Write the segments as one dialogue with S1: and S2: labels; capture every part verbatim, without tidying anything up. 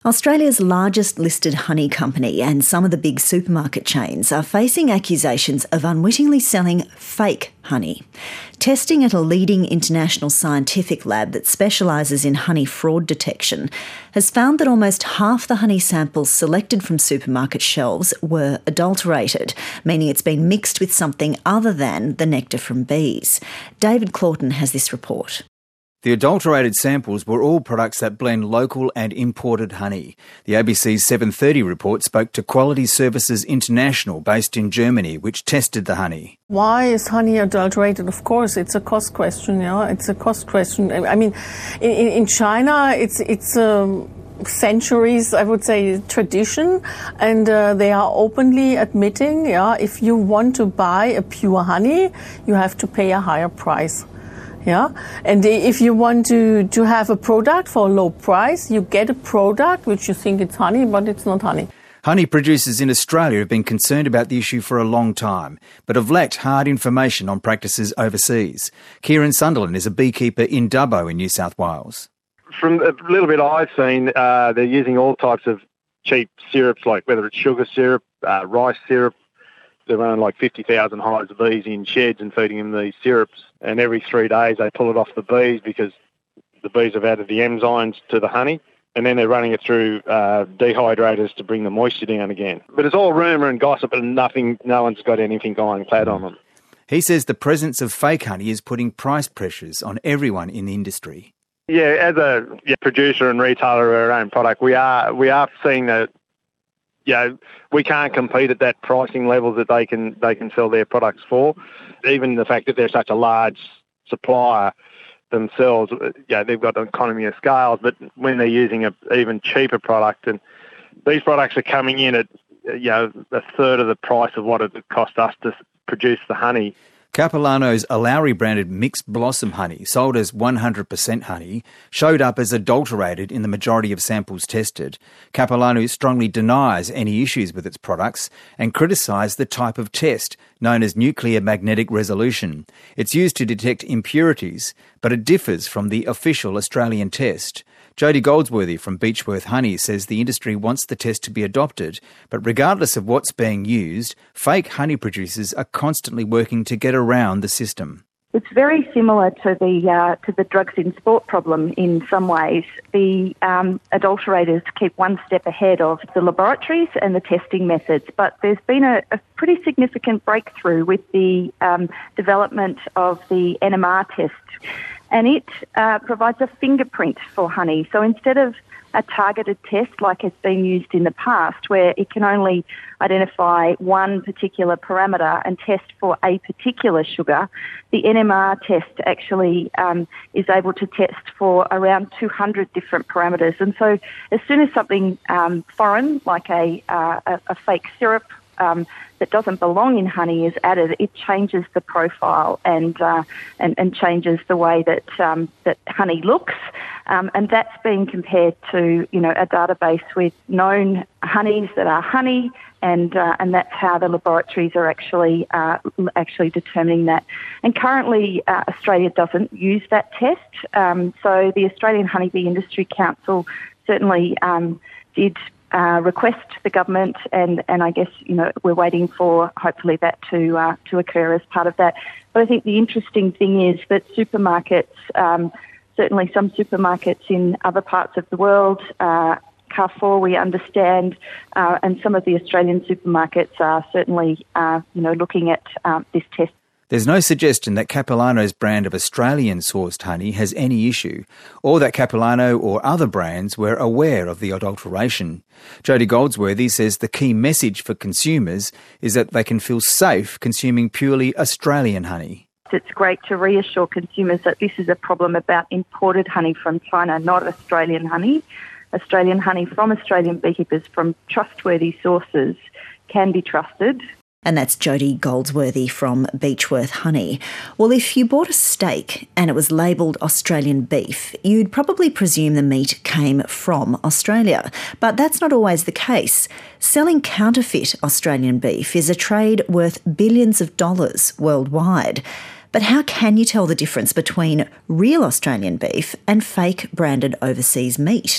S1: Australia's largest listed honey company and some of the big supermarket chains are facing accusations of unwittingly selling fake honey. Testing at a leading international scientific lab that specialises in honey fraud detection has found that almost half the honey samples selected from supermarket shelves were adulterated, meaning it's been mixed with something other than the nectar from bees. David Claughton has this report.
S2: The adulterated samples were all products that blend local and imported honey. The A B C's seven thirty report spoke to Quality Services International, based in Germany, which tested the honey.
S3: Why is honey adulterated? Of course, it's a cost question, yeah. It's a cost question. I mean, in, in China, it's it's um, centuries, I would say, tradition, and uh, they are openly admitting, yeah, if you want to buy a pure honey, you have to pay a higher price. Yeah, and if you want to, to have a product for a low price, you get a product which you think it's honey, but it's not honey.
S2: Honey producers in Australia have been concerned about the issue for a long time, but have lacked hard information on practices overseas. Kieran Sunderland is a beekeeper in Dubbo in New South Wales.
S4: From a little bit I've seen, uh, they're using all types of cheap syrups, like whether it's sugar syrup, uh, rice syrup. They're running like fifty thousand hives of bees in sheds and feeding them these syrups. And every three days they pull it off the bees because the bees have added the enzymes to the honey. And then they're running it through uh, dehydrators to bring the moisture down again. But it's all rumour and gossip, and nothing. No one's got anything ironclad on them.
S2: He says the presence of fake honey is putting price pressures on everyone in the industry.
S4: Yeah, as a yeah, producer and retailer of our own product, we are we are seeing that. Yeah, we can't compete at that pricing level that they can they can sell their products for. Even the fact that they're such a large supplier themselves, yeah, they've got an economy of scale. But when they're using a even cheaper product, and these products are coming in at you know a third of the price of what it would cost us to produce the honey.
S2: Capilano's Alauri-branded mixed blossom honey, sold as one hundred percent honey, showed up as adulterated in the majority of samples tested. Capilano strongly denies any issues with its products and criticised the type of test, known as nuclear magnetic resolution. It's used to detect impurities, but it differs from the official Australian test. Jodie Goldsworthy from Beechworth Honey says the industry wants the test to be adopted, but regardless of what's being used, fake honey producers are constantly working to get around the system.
S5: It's very similar to the uh, to the drugs in sport problem in some ways. The um, adulterators keep one step ahead of the laboratories and the testing methods, but there's been a, a pretty significant breakthrough with the um, development of the N M R test. And it uh, provides a fingerprint for honey. So instead of a targeted test like has been used in the past, where it can only identify one particular parameter and test for a particular sugar, the N M R test actually um, is able to test for around two hundred different parameters. And so as soon as something um, foreign, like a, uh, a, a fake syrup, Um, that doesn't belong in honey is added, it changes the profile and uh, and, and changes the way that um, that honey looks, um, and that's being compared to you know a database with known honeys that are honey, and uh, and that's how the laboratories are actually uh, actually determining that. And currently, uh, Australia doesn't use that test, um, so the Australian Honeybee Industry Council certainly um, did. Uh, request the government, and, and I guess you know we're waiting for hopefully that to uh, to occur as part of that. But I think the interesting thing is that supermarkets, um, certainly some supermarkets in other parts of the world, uh, Carrefour, we understand, uh, and some of the Australian supermarkets are certainly uh, you know looking at uh, this test.
S2: There's no suggestion that Capilano's brand of Australian-sourced honey has any issue, or that Capilano or other brands were aware of the adulteration. Jodie Goldsworthy says the key message for consumers is that they can feel safe consuming purely Australian honey.
S5: It's great to reassure consumers that this is a problem about imported honey from China, not Australian honey. Australian honey from Australian beekeepers from trustworthy sources can be trusted.
S1: And that's Jodie Goldsworthy from Beechworth Honey. Well, if you bought a steak and it was labelled Australian beef, you'd probably presume the meat came from Australia. But that's not always the case. Selling counterfeit Australian beef is a trade worth billions of dollars worldwide. But how can you tell the difference between real Australian beef and fake branded overseas meat?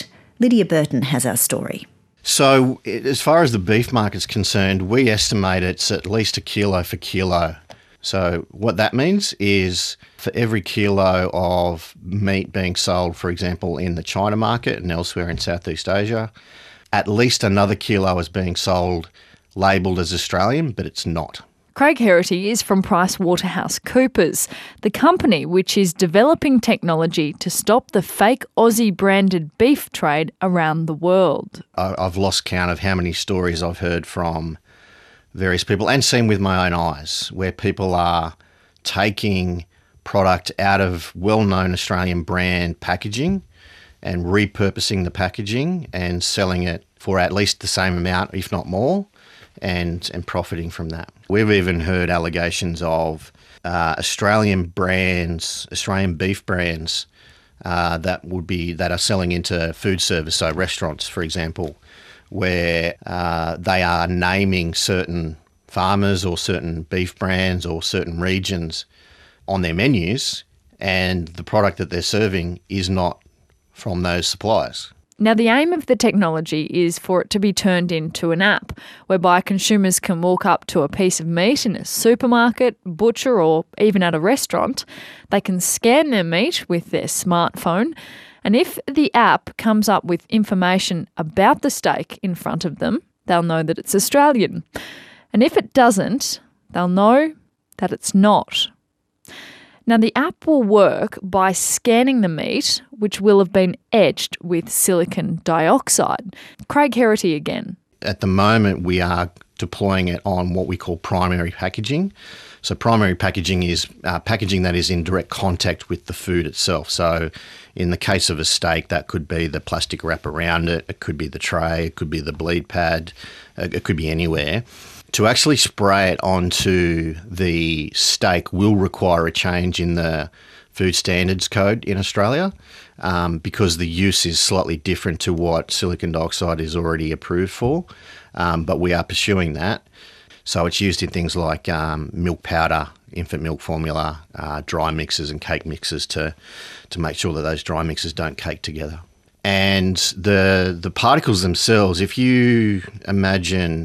S1: Lydia Burton has our story.
S6: So as far as the beef market's concerned, we estimate it's at least a kilo for kilo. So what that means is for every kilo of meat being sold, for example, in the China market and elsewhere in Southeast Asia, at least another kilo is being sold labelled as Australian, but it's not.
S7: Craig Herity is from PricewaterhouseCoopers, the company which is developing technology to stop the fake Aussie-branded beef trade around the world.
S6: I've lost count of how many stories I've heard from various people and seen with my own eyes where people are taking product out of well-known Australian brand packaging and repurposing the packaging and selling it for at least the same amount, if not more, and, and profiting from that. We've even heard allegations of uh, Australian brands, Australian beef brands uh, that would be that are selling into food service, so restaurants, for example, where uh, they are naming certain farmers or certain beef brands or certain regions on their menus, and the product that they're serving is not from those suppliers.
S7: Now, the aim of the technology is for it to be turned into an app whereby consumers can walk up to a piece of meat in a supermarket, butcher, or even at a restaurant. They can scan their meat with their smartphone, and if the app comes up with information about the steak in front of them, they'll know that it's Australian. And if it doesn't, they'll know that it's not. Now, the app will work by scanning the meat, which will have been etched with silicon dioxide. Craig Herity again.
S6: At the moment, we are deploying it on what we call primary packaging. So primary packaging is uh, packaging that is in direct contact with the food itself. So in the case of a steak, that could be the plastic wrap around it, it could be the tray, it could be the bleed pad, it could be anywhere. To actually spray it onto the steak will require a change in the Food Standards Code in Australia um, because the use is slightly different to what silicon dioxide is already approved for, um, but we are pursuing that. So it's used in things like um, milk powder, infant milk formula, uh, dry mixes and cake mixes to to make sure that those dry mixes don't cake together. And the the particles themselves, if you imagine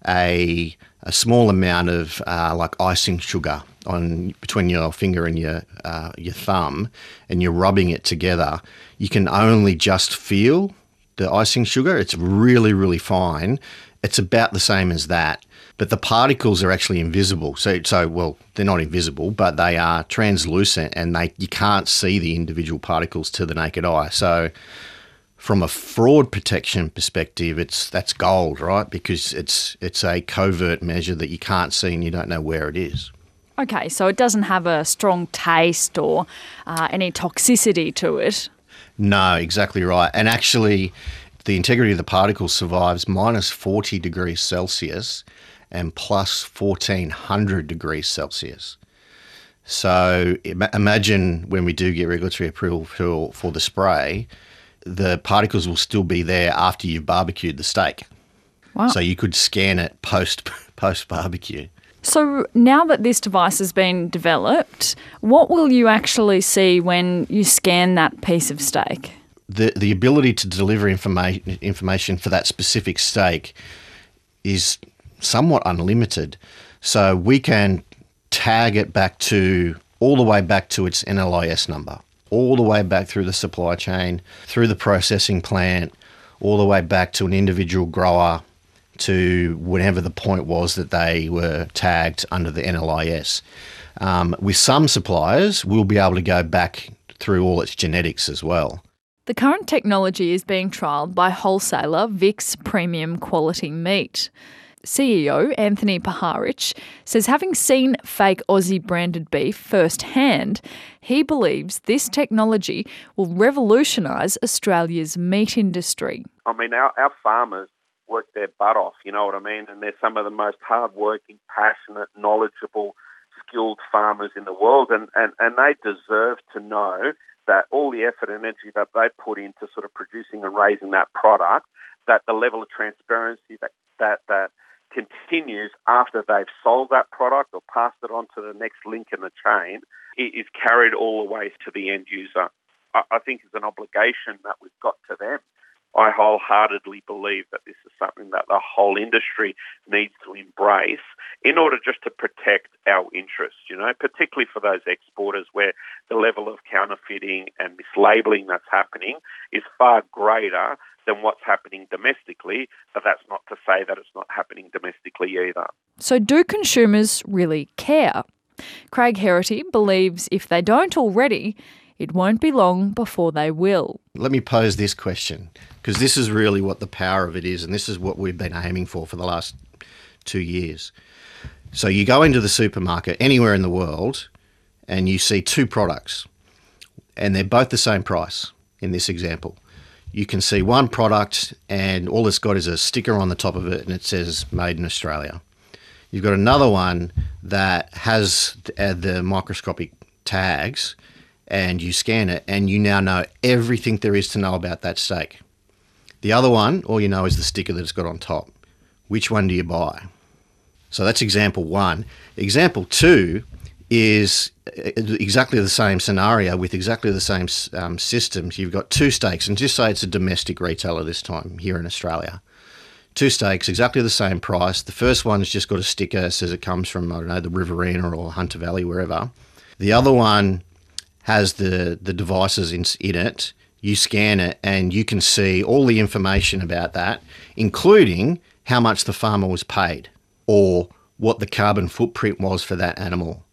S6: a a small amount of uh, like icing sugar on between your finger and your uh, your thumb, and you're rubbing it together, you can only just feel the icing sugar. It's really, really fine. It's about the same as that, but the particles are actually invisible. So, so well, they're not invisible, but they are translucent, and they you can't see the individual particles to the naked eye. So, from a fraud protection perspective, it's that's gold, right? Because it's it's a covert measure that you can't see and you don't know where it is.
S7: Okay, so it doesn't have a strong taste or uh, any toxicity to it.
S6: No, exactly right. And actually, the integrity of the particles survives minus forty degrees Celsius and plus fourteen hundred degrees Celsius. So imagine when we do get regulatory approval for, for the spray, the particles will still be there after you've barbecued the steak.
S7: Wow.
S6: So you could scan it post post barbecue.
S7: So now that this device has been developed, what will you actually see when you scan that piece of steak?
S6: The the ability to deliver informa- information for that specific steak is somewhat unlimited. So we can tag it back to all the way back to its N L I S number, all the way back through the supply chain, through the processing plant, all the way back to an individual grower, to whenever the point was that they were tagged under the N L I S. Um, with some suppliers, we'll be able to go back through all its genetics as well.
S7: The current technology is being trialled by wholesaler Vic's Premium Quality Meat. C E O Anthony Paharich says having seen fake Aussie branded beef firsthand, he believes this technology will revolutionise Australia's meat industry.
S8: I mean, our, our farmers work their butt off, you know what I mean? And they're some of the most hard-working, passionate, knowledgeable, skilled farmers in the world, and, and, and they deserve to know that all the effort and energy that they put into sort of producing and raising that product, that the level of transparency that that, that continues after they've sold that product or passed it on to the next link in the chain, it is carried all the way to the end user. I, I think it's an obligation that we've got to them I wholeheartedly believe that this is something that the whole industry needs to embrace in order just to protect our interests, you know, particularly for those exporters where the level of counterfeiting and mislabelling that's happening is far greater than what's happening domestically, but that's not to say that it's not happening domestically either.
S7: So do consumers really care? Craig Herity believes if they don't already, it won't be long before they will.
S6: Let me pose this question, because this is really what the power of it is, and this is what we've been aiming for for the last two years. So you go into the supermarket anywhere in the world and you see two products, and they're both the same price in this example. You can see one product and all it's got is a sticker on the top of it and it says Made in Australia. You've got another one that has the microscopic tags and you scan it and you now know everything there is to know about that steak. The other one, all you know is the sticker that it's got on top. Which one do you buy? So that's example one. Example two is exactly the same scenario with exactly the same um, systems. You've got two steaks, and just say it's a domestic retailer this time here in Australia. Two steaks, exactly the same price. The first one's just got a sticker that says it comes from, I don't know, the Riverina or Hunter Valley, wherever. The other one has the, the devices in, in it. You scan it and you can see all the information about that, including how much the farmer was paid or what the carbon footprint was for that animal,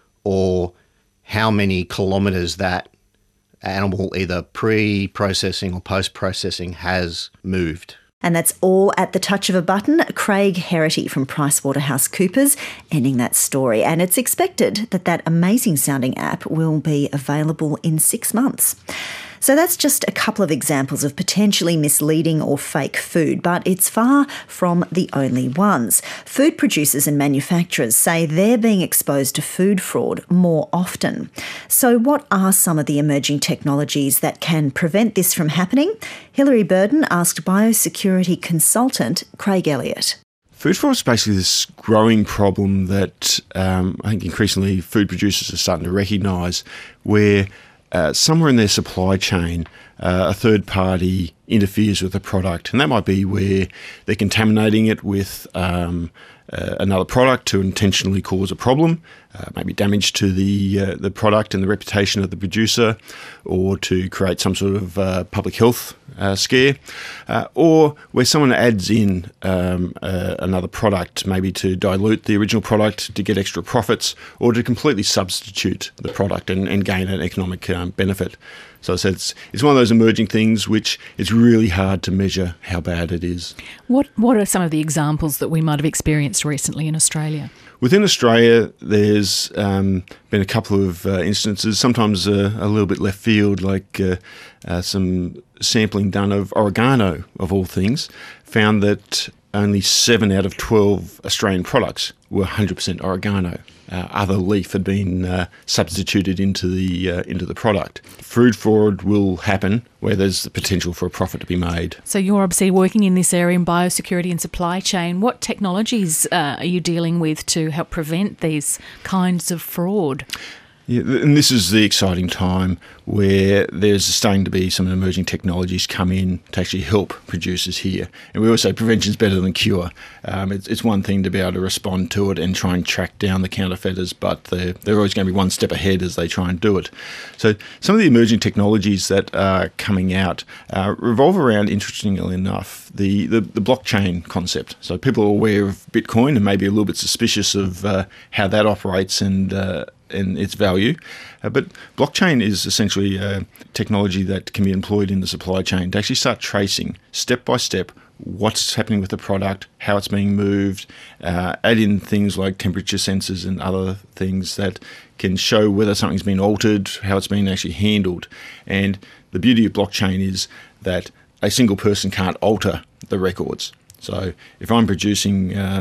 S6: or how many kilometres that animal, either pre-processing or post-processing, has moved.
S1: And that's all at the touch of a button. Craig Herity from PricewaterhouseCoopers ending that story. And it's expected that that amazing sounding app will be available in six months. So that's just a couple of examples of potentially misleading or fake food, but it's far from the only ones. Food producers and manufacturers say they're being exposed to food fraud more often. So what are some of the emerging technologies that can prevent this from happening? Hilary Burden asked biosecurity consultant Craig Elliott.
S9: Food fraud is basically this growing problem that um, I think increasingly food producers are starting to recognise, where Uh, somewhere in their supply chain, uh, a third party interferes with the product, and that might be where they're contaminating it with um, uh, another product to intentionally cause a problem, uh, maybe damage to the uh, the product and the reputation of the producer, or to create some sort of uh, public health uh, scare, uh, or where someone adds in um, uh, another product, maybe to dilute the original product to get extra profits, or to completely substitute the product and, and gain an economic um, benefit. So I said it's, it's one of those emerging things which it's really hard to measure how bad it is.
S10: What What are some of the examples that we might have experienced recently in Australia?
S9: Within Australia, there's um, been a couple of uh, instances, sometimes uh, a little bit left field, like uh, uh, some sampling done of oregano, of all things, found that only seven out of twelve Australian products were one hundred percent oregano. Uh, other leaf had been uh, substituted into the uh, into the product. Food fraud will happen where there's the potential for a profit to be made.
S10: So you're obviously working in this area in biosecurity and supply chain. What technologies uh, are you dealing with to help prevent these kinds of fraud?
S9: Yeah, and this is the exciting time where there's starting to be some emerging technologies come in to actually help producers here. And we always say prevention is better than cure. Um, it's, it's one thing to be able to respond to it and try and track down the counterfeiters, but they're, they're always going to be one step ahead as they try and do it. So some of the emerging technologies that are coming out uh, revolve around, interestingly enough, the, the, the blockchain concept. So people are aware of Bitcoin and maybe a little bit suspicious of uh, how that operates and uh, and its value. Uh, but blockchain is essentially a technology that can be employed in the supply chain to actually start tracing step by step what's happening with the product, how it's being moved, uh, add in things like temperature sensors and other things that can show whether something's been altered, how it's been actually handled. And the beauty of blockchain is that a single person can't alter the records. So if I'm producing um,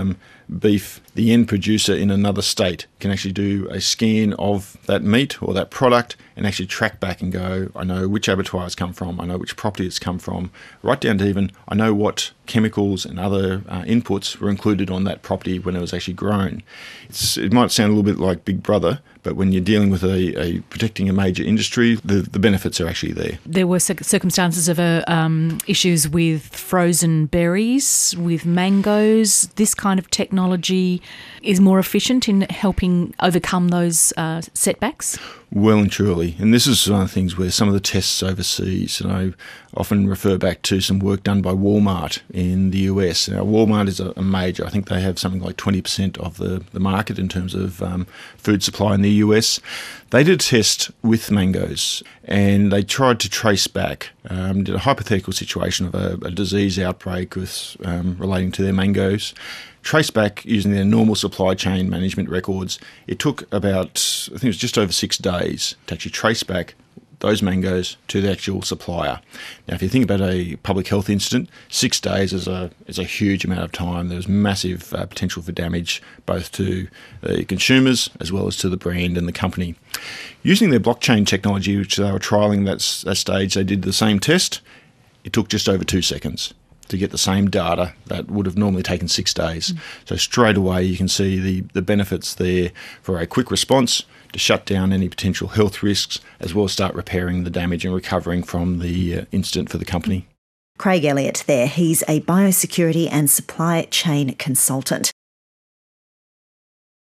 S9: beef, the end producer in another state can actually do a scan of that meat or that product and actually track back and go, I know which abattoir it's come from, I know which property it's come from, right down to even, I know what chemicals and other uh, inputs were included on that property when it was actually grown. It's, it might sound a little bit like Big Brother, but when you're dealing with a, a protecting a major industry, the, the benefits are actually there.
S10: There were circumstances of uh, um, issues with frozen berries, with mangoes. This kind of technology is more efficient in helping overcome those uh, setbacks?
S9: Well and truly. And this is one of the things where some of the tests overseas, and I often refer back to some work done by Walmart in the U S. Now, Walmart is a, a major, I think they have something like twenty percent of the, the market in terms of um, food supply in the U S. They did a test with mangoes and they tried to trace back, um, did a hypothetical situation of a, a disease outbreak with um, relating to their mangoes. Trace back using their normal supply chain management records. It took about, I think it was just over six days to actually trace back those mangoes to the actual supplier. Now, if you think about a public health incident, six days is a is a huge amount of time. There's massive uh, potential for damage both to the consumers as well as to the brand and the company. Using their blockchain technology, which they were trialling that, that stage, they did the same test. It took just over two seconds to get the same data that would have normally taken six days. Mm. So straight away you can see the, the benefits there for a quick response to shut down any potential health risks, as well as start repairing the damage and recovering from the uh, incident for the company.
S1: Craig Elliott there. He's a biosecurity and supply chain consultant.